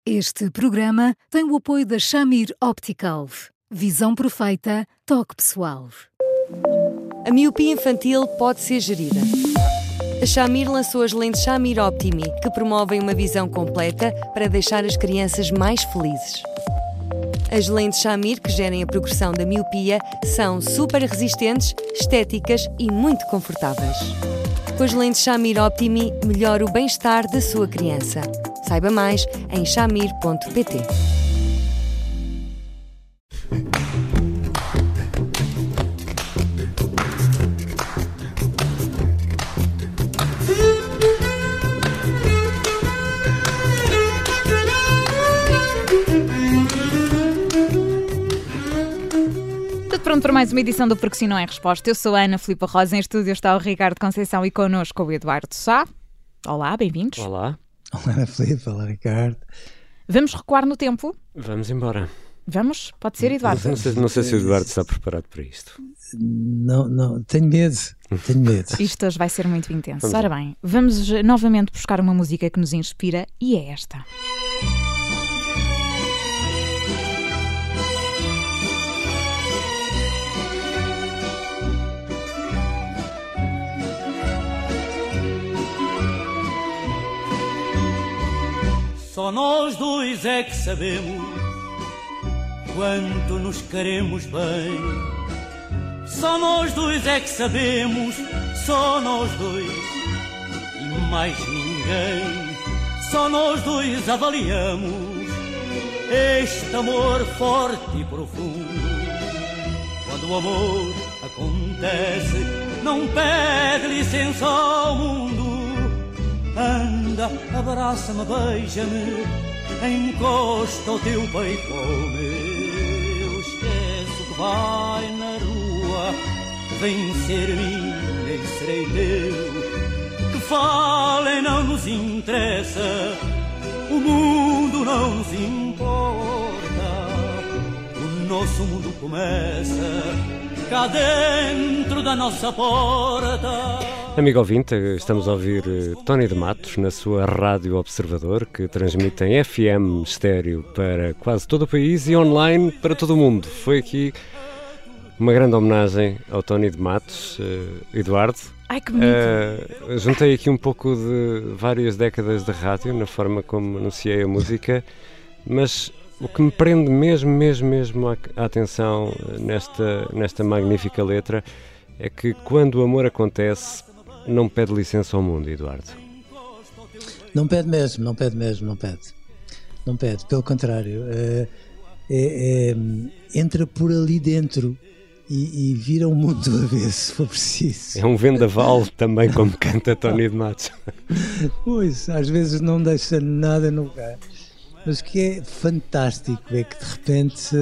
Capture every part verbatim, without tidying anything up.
Este programa tem o apoio da Shamir Optical. Visão perfeita, toque pessoal. A miopia infantil pode ser gerida. A Shamir lançou as lentes Shamir Optimi, que promovem uma visão completa para deixar as crianças mais felizes. As lentes Shamir, que gerem a progressão da miopia, são super resistentes, estéticas e muito confortáveis. Com as lentes Shamir Optimi, melhora o bem-estar da sua criança. Saiba mais em shamir ponto pt. Pronto para mais uma edição do Porque Se Não É Resposta. Eu sou a Ana Filipa Rosa, em estúdio está o Ricardo Conceição e connosco o Eduardo Sá. Olá, bem-vindos. Olá. Olá, Ana Filipe, olá, Ricardo. Vamos recuar no tempo? Vamos embora. Vamos? Pode ser, Eduardo? Não sei, não sei se o Eduardo está preparado para isto. Não, não, tenho medo, tenho medo. Isto hoje vai ser muito intenso. Vamos Ora lá. bem, vamos novamente buscar uma música que nos inspira e é esta. Só nós dois é que sabemos quanto nos queremos bem. Só nós dois é que sabemos, só nós dois e mais ninguém. Só nós dois avaliamos este amor forte e profundo. Quando o amor acontece, não pede licença ao mundo. Anda, abraça-me, beija-me, encosta o teu peito ao meu. Esquece o que vai na rua, vem ser minha e serei teu. Que falem não nos interessa, o mundo não nos importa. O nosso mundo começa cá dentro da nossa porta. Amigo ouvinte, estamos a ouvir eh, Tony de Matos na sua Rádio Observador, que transmite em F M estéreo para quase todo o país e online para todo o mundo. Foi aqui uma grande homenagem ao Tony de Matos, eh, Eduardo. Ai, que bonito! Eh, juntei aqui um pouco de várias décadas de rádio na forma como anunciei a música, mas o que me prende mesmo, mesmo, mesmo a, a atenção nesta, nesta magnífica letra é que quando o amor acontece, não pede licença ao mundo, Eduardo. Não pede mesmo, não pede mesmo, não pede. Não pede, pelo contrário. É, é, é, entra por ali dentro e, e vira o mundo do avesso, se for preciso. É um vendaval também, como canta Tony de Matos. Pois, às vezes não deixa nada no lugar. Mas o que é fantástico é que de repente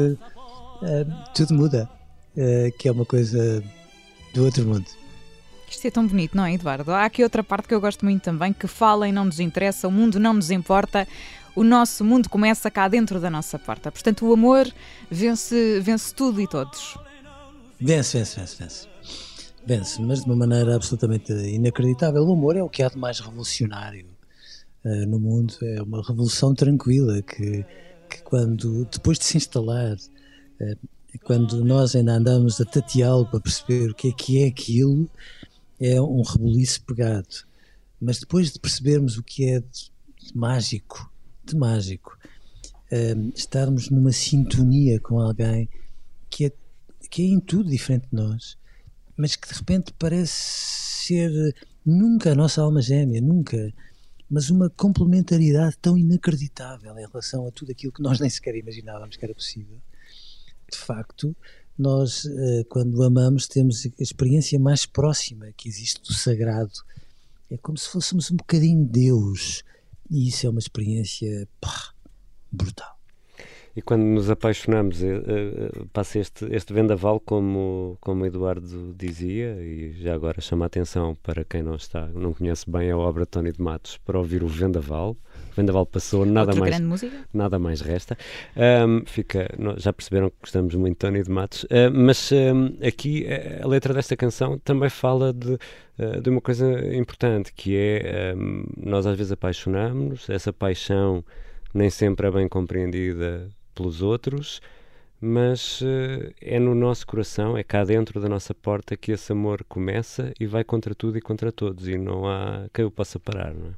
uh, tudo muda, uh, que é uma coisa do outro mundo. Isto é tão bonito, não é, Eduardo? Há aqui outra parte que eu gosto muito também, que falem não nos interessa, o mundo não nos importa, o nosso mundo começa cá dentro da nossa porta. Portanto, o amor vence, vence tudo e todos. Vence, vence, vence, vence. Vence, mas de uma maneira absolutamente inacreditável. O amor é o que há de mais revolucionário uh, no mundo. É uma revolução tranquila que, que quando, depois de se instalar, uh, quando nós ainda andamos a tateá-lo para perceber o que é que é aquilo, é um rebuliço pegado. Mas depois de percebermos o que é de, de mágico, de mágico, um, estarmos numa sintonia com alguém que é, que é em tudo diferente de nós, mas que de repente parece ser nunca a nossa alma gêmea, nunca, mas uma complementaridade tão inacreditável em relação a tudo aquilo que nós nem sequer imaginávamos que era possível. De facto, nós, quando amamos, temos a experiência mais próxima que existe do sagrado. É como se fôssemos um bocadinho Deus. E isso é uma experiência pá, brutal. E quando nos apaixonamos, eh, eh, passa este, este vendaval, como, como o Eduardo dizia, e já agora chama a atenção para quem não está, não conhece bem a obra de Tony de Matos, para ouvir o vendaval. O vendaval passou, nada Outra mais, grande música. nada mais resta. Um, fica, já perceberam que gostamos muito de Tony de Matos, uh, mas um, aqui a letra desta canção também fala de, uh, de uma coisa importante, que é, um, nós às vezes apaixonamos-nos, essa paixão nem sempre é bem compreendida pelos outros, mas uh, é no nosso coração, é cá dentro da nossa porta que esse amor começa e vai contra tudo e contra todos, e não há quem o possa parar, não é?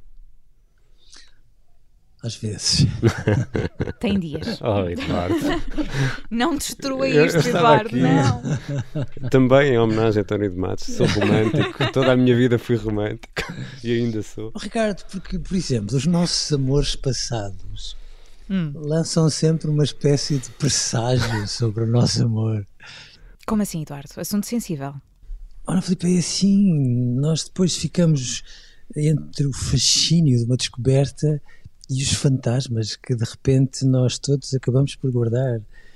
Às vezes. Tem dias. Oh, Eduardo. Não destrua Eu- eu isto, estava Eduardo, aqui. não. Também em homenagem a António de Matos, sou romântico, toda a minha vida fui romântico e ainda sou. Oh, Ricardo, porque, por exemplo, os nossos amores passados Hum. lançam sempre uma espécie de presságio sobre o nosso amor. Como assim, Eduardo? Assunto sensível. Ora, Filipe, é assim, nós depois ficamos entre o fascínio de uma descoberta e os fantasmas que de repente nós todos acabamos por guardar.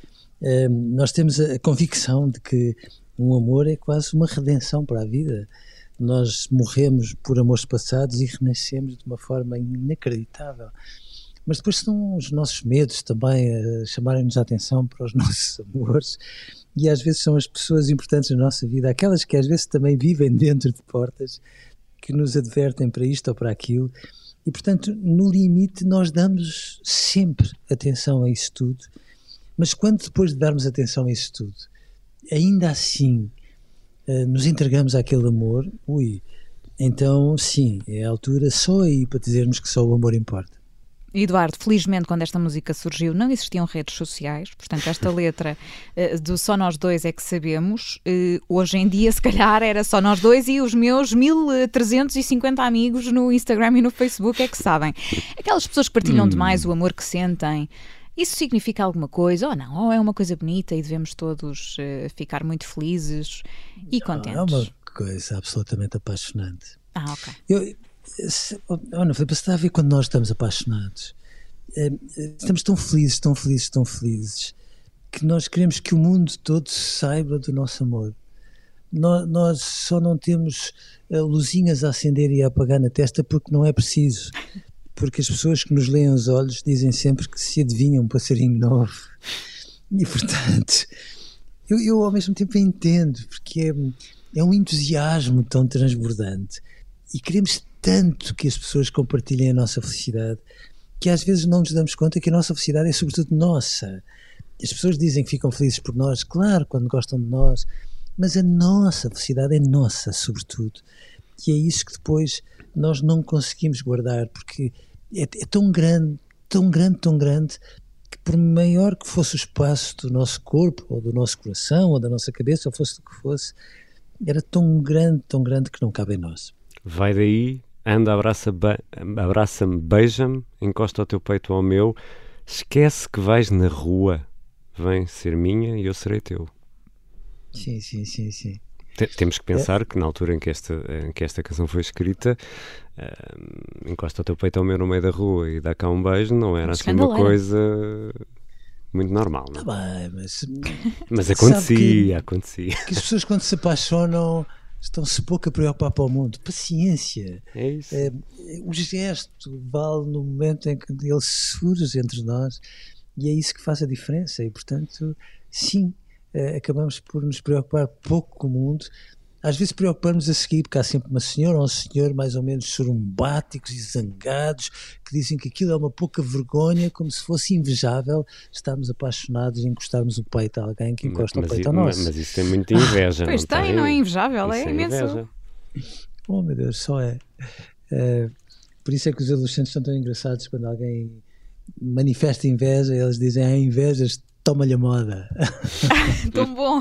Eh, nós temos a convicção de que um amor é quase uma redenção para a vida. Nós morremos por amores passados e renascemos de uma forma inacreditável. Mas depois são os nossos medos também a chamarem-nos a atenção para os nossos amores, e às vezes são as pessoas importantes na nossa vida, aquelas que às vezes também vivem dentro de portas, que nos advertem para isto ou para aquilo, e portanto no limite nós damos sempre atenção a isso tudo, mas quando depois de darmos atenção a isso tudo, ainda assim uh, nos entregamos àquele amor, ui, então sim, é a altura só aí para dizermos que só o amor importa. Eduardo, felizmente quando esta música surgiu não existiam redes sociais, portanto esta letra uh, do Só Nós Dois é que sabemos, uh, hoje em dia se calhar era só nós dois e os meus mil trezentos e cinquenta amigos no Instagram e no Facebook é que sabem. Aquelas pessoas que partilham Hum. demais o amor que sentem, isso significa alguma coisa ou não? Ou é uma coisa bonita e devemos todos uh, ficar muito felizes e contentes? É uma coisa absolutamente apaixonante. Ah, ok. Eu, se, oh, Ana Filipe, você está a ver quando nós estamos apaixonados, eh, estamos tão felizes, tão felizes, tão felizes, que nós queremos que o mundo todo saiba do nosso amor. Nós, nós só não temos uh, luzinhas a acender e a apagar na testa porque não é preciso. Porque as pessoas que nos leem os olhos dizem sempre que se adivinham um passarinho novo. E portanto, eu, eu ao mesmo tempo entendo, porque é, é um entusiasmo tão transbordante. E queremos tanto que as pessoas compartilhem a nossa felicidade, que às vezes não nos damos conta que a nossa felicidade é sobretudo nossa. As pessoas dizem que ficam felizes por nós, claro, quando gostam de nós, mas a nossa felicidade é nossa, sobretudo. E é isso que depois nós não conseguimos guardar, porque é, é tão grande, tão grande, tão grande, que por maior que fosse o espaço do nosso corpo, ou do nosso coração, ou da nossa cabeça, ou fosse o que fosse, era tão grande, tão grande que não cabe em nós. Vai daí, anda, abraça, be- abraça-me, beija-me, encosta o teu peito ao meu, esquece que vais na rua, vem ser minha e eu serei teu. Sim, sim, sim, sim. T- Temos que pensar que na altura em que esta, em que esta canção foi escrita, uh, encosta o teu peito ao meu no meio da rua e dá cá um beijo, não era assim uma Escandaleira. coisa muito normal, não? Está bem, mas Mas sabe acontecia, que- acontecia. que as pessoas quando se apaixonam estão-se pouco a preocupar para o mundo. Paciência. É isso. É, o gesto vale no momento em que ele surge entre nós, e é isso que faz a diferença. E portanto, sim, eh, acabamos por nos preocupar pouco com o mundo. Às vezes preocupamos a seguir, porque há sempre uma senhora ou um senhor mais ou menos sorumbáticos e zangados que dizem que aquilo é uma pouca vergonha, como se fosse invejável estarmos apaixonados e encostarmos o peito a alguém que encosta mas, o peito i- ao nosso. mas isso tem muita inveja. Pois não tem, não é invejável, é Isso imenso. inveja. Oh meu Deus, só é. Eh, por isso é que os adolescentes são tão engraçados quando alguém manifesta inveja, eles dizem, ah, invejas, toma-lhe a moda. Tão bom.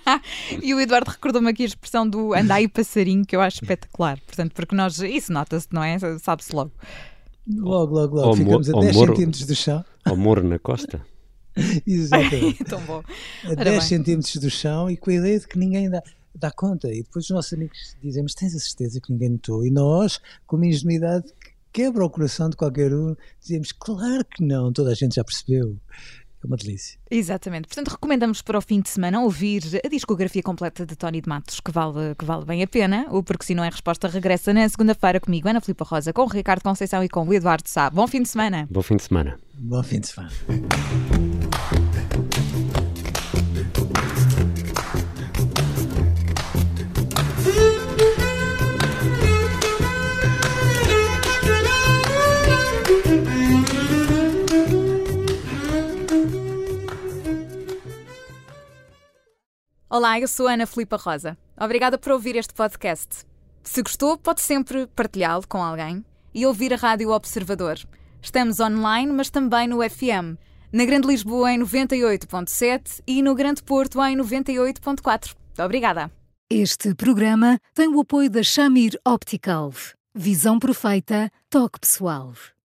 E o Eduardo recordou-me aqui a expressão do anda aí passarinho, que eu acho espetacular. Portanto, porque nós, isso nota-se, não é? Sabe-se logo. Logo, logo, logo, Ao ficamos mo- a dez ao moro- centímetros do chão. Ao morro na costa. Exatamente. Tão bom. A Ora dez bem. centímetros do chão, e com a ideia de que ninguém dá, dá conta. E depois os nossos amigos dizem, mas tens a certeza que ninguém notou? E nós, com uma ingenuidade que quebra o coração de qualquer um, dizemos, claro que não, toda a gente já percebeu. É uma delícia. Exatamente. Portanto, recomendamos para o fim de semana ouvir a discografia completa de Tony de Matos, que vale, que vale bem a pena. O Porque Se Não É Resposta regressa na segunda-feira comigo, Ana Filipe Rosa, com o Ricardo Conceição e com o Eduardo Sá. Bom fim de semana. Bom fim de semana. Bom fim de semana. Olá, eu sou a Ana Filipa Rosa. Obrigada por ouvir este podcast. Se gostou, pode sempre partilhá-lo com alguém e ouvir a Rádio Observador. Estamos online, mas também no F M. Na Grande Lisboa em noventa e oito ponto sete e no Grande Porto em noventa e oito ponto quatro. Obrigada. Este programa tem o apoio da Shamir Optical. Visão perfeita, toque pessoal.